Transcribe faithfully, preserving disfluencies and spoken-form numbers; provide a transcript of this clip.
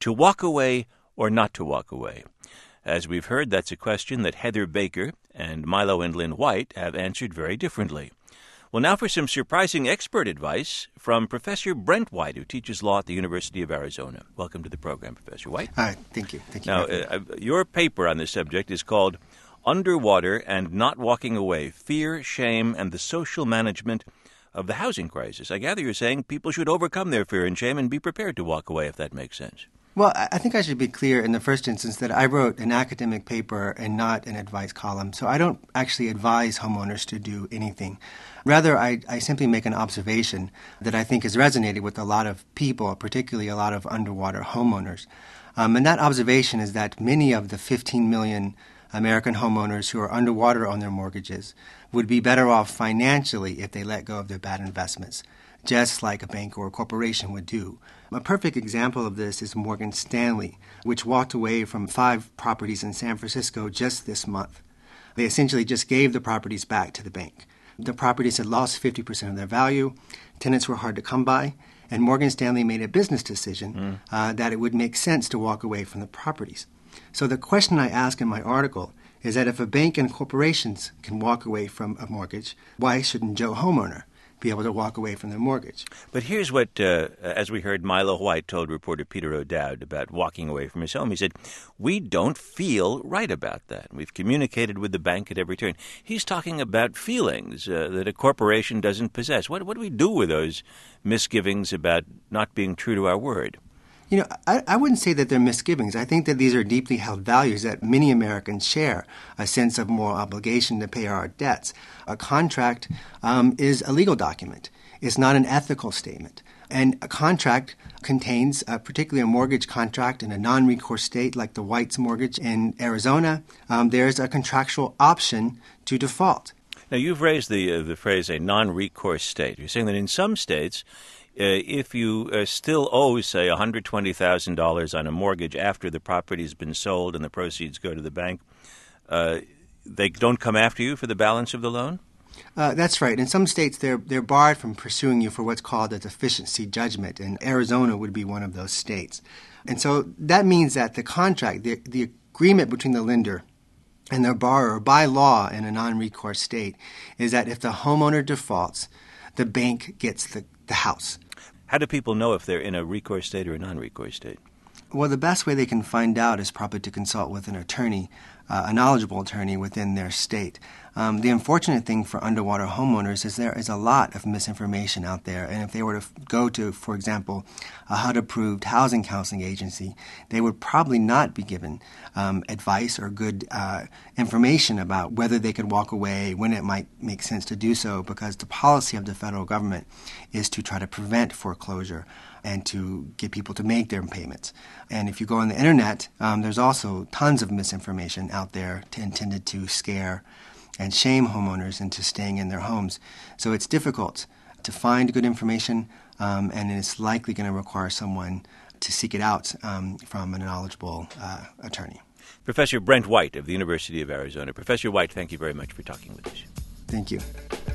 To walk away or not to walk away? As we've heard, that's a question that Heather Baker and Milo and Lynn White have answered very differently. Well, now for some surprising expert advice from Professor Brent White, who teaches law at the University of Arizona. Welcome to the program, Professor White. Hi, thank you. Thank you. Now, uh, your paper on this subject is called Underwater and Not Walking Away, Fear, Shame, and the Social Management of the Housing Crisis. I gather you're saying people should overcome their fear and shame and be prepared to walk away, if that makes sense. Well, I think I should be clear in the first instance that I wrote an academic paper and not an advice column. So I don't actually advise homeowners to do anything. Rather, I, I simply make an observation that I think has resonated with a lot of people, particularly a lot of underwater homeowners. Um, and that observation is that many of the fifteen million American homeowners who are underwater on their mortgages would be better off financially if they let go of their bad investments, just like a bank or a corporation would do. A perfect example of this is Morgan Stanley, which walked away from five properties in San Francisco just this month. They essentially just gave the properties back to the bank. The properties had lost fifty percent of their value, tenants were hard to come by, and Morgan Stanley made a business decision mm. uh, that it would make sense to walk away from the properties. So the question I ask in my article is that if a bank and corporations can walk away from a mortgage, why shouldn't Joe homeowner be able to walk away from their mortgage? But here's what, uh, as we heard, Milo White told reporter Peter O'Dowd about walking away from his home. He said, we don't feel right about that. We've communicated with the bank at every turn. He's talking about feelings uh, that a corporation doesn't possess. What, what do we do with those misgivings about not being true to our word? You know, I, I wouldn't say that they're misgivings. I think that these are deeply held values that many Americans share, a sense of moral obligation to pay our debts. A contract um, is a legal document. It's not an ethical statement. And a contract contains, uh, particularly a mortgage contract in a non-recourse state like the White's mortgage in Arizona, um, there's a contractual option to default. Now, you've raised the, uh, the phrase a non-recourse state. You're saying that in some states, Uh, if you uh, still owe, say, one hundred twenty thousand dollars on a mortgage after the property's been sold and the proceeds go to the bank, uh, they don't come after you for the balance of the loan? Uh, that's right. In some states, they're they're barred from pursuing you for what's called a deficiency judgment, and Arizona would be one of those states. And so that means that the contract, the, the agreement between the lender and the borrower by law in a non-recourse state is that if the homeowner defaults, the bank gets the, the house. How do people know if they're in a recourse state or a non-recourse state? Well, the best way they can find out is probably to consult with an attorney, uh, a knowledgeable attorney within their state. Um, the unfortunate thing for underwater homeowners is there is a lot of misinformation out there. And if they were to f- go to, for example, a H U D-approved housing counseling agency, they would probably not be given um, advice or good uh, information about whether they could walk away, when it might make sense to do so, because the policy of the federal government is to try to prevent foreclosure and to get people to make their payments. And if you go on the internet, um, there's also tons of misinformation out there to, intended to scare and shame homeowners into staying in their homes. So it's difficult to find good information, um, and it's likely going to require someone to seek it out um, from a knowledgeable uh, attorney. Professor Brent White of the University of Arizona. Professor White, thank you very much for talking with us. Thank you.